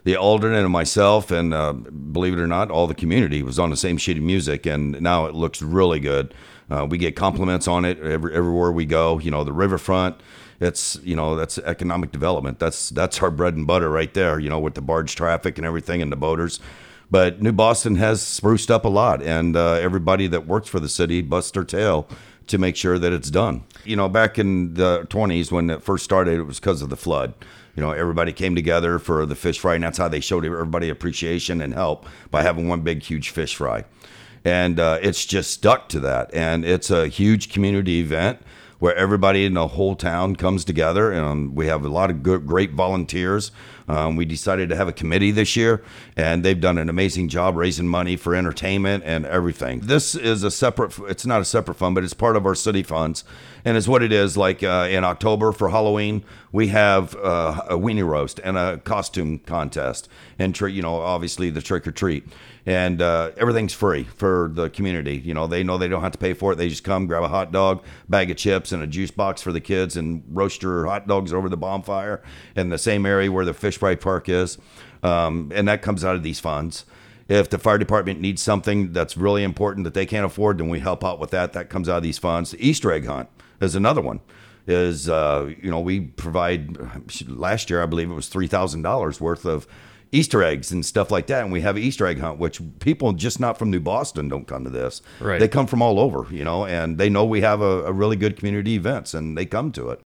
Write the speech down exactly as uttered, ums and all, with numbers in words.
the alternate and myself, and uh, believe it or not, all the community was on the same sheet of music, and now it looks really good. Uh, we get compliments on it every, everywhere we go. You know, the riverfront, it's, you know, that's economic development. That's that's our bread and butter right there, you know, with the barge traffic and everything and the boaters. But New Boston has spruced up a lot, and uh, everybody that works for the city busts their tail to make sure that it's done. You know, back in the twenties when it first started, it was because of the flood. You know, everybody came together for the fish fry, and that's how they showed everybody appreciation and help, by having one big, huge fish fry. And uh, it's just stuck to that. And it's a huge community event where everybody in the whole town comes together. And we have a lot of good, great volunteers. Um, we decided to have a committee this year, and they've done an amazing job raising money for entertainment and everything. This is a separate, it's not a separate fund, but it's part of our city funds. And it's what it is. Like uh, in October for Halloween, we have uh, a weenie roast and a costume contest. And, tr- you know, obviously the trick or treat. And uh, everything's free for the community. You know, they know they don't have to pay for it. They just come, grab a hot dog, bag of chips, and a juice box for the kids, and roast your hot dogs over the bonfire in the same area where the fish fry park is. Um, and that comes out of these funds. If the fire department needs something that's really important that they can't afford, then we help out with that. That comes out of these funds. The Easter egg hunt is another one. Is, uh, you know, we provide, last year, I believe it was three thousand dollars worth of Easter eggs and stuff like that. And we have an Easter egg hunt, which people just not from New Boston don't come to this. Right. They come from all over, you know, and they know we have a, a really good community events, and they come to it.